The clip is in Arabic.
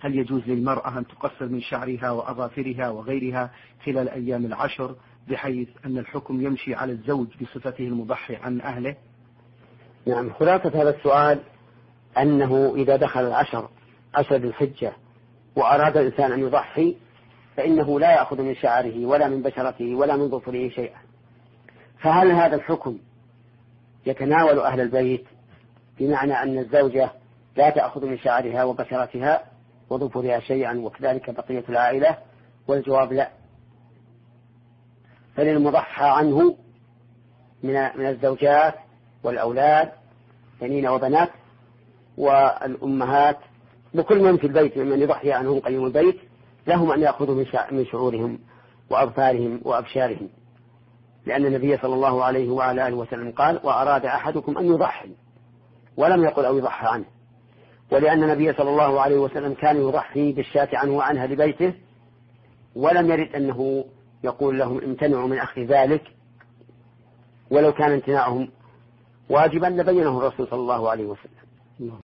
هل يجوز للمرأة أن تقصر من شعرها وأظافرها وغيرها خلال أيام العشر، بحيث أن الحكم يمشي على الزوج بصفته المضحي عن أهله؟ نعم، خلاصة هذا السؤال أنه إذا دخل عشر ذي الحجة وأراد الإنسان أن يضحي فإنه لا يأخذ من شعره ولا من بشرته ولا من ظفره شيئا. فهل هذا الحكم يتناول أهل البيت، بمعنى أن الزوجة لا تأخذ من شعرها وبشرتها وظفرها شيئا وكذلك بقية العائلة؟ والجواب لا، فللمضحى عنه من الزوجات والأولاد بنين وبنات والأمهات وكل من في البيت ممن يضحي عنهم قيوم البيت لهم أن يأخذوا من شعورهم وأظفارهم وأبشارهم، لأن النبي صلى الله عليه وعلى آله وسلم قال: وأراد أحدكم أن يضحي، ولم يقل أو يضحى عنه. ولأن النبي صلى الله عليه وسلم كان يضحي بالشاة عنه وعن أهل بيته، ولم يرد أنه يقول لهم امتنعوا من أخذ ذلك، ولو كان امتناعهم واجبا لبينه الرسول صلى الله عليه وسلم.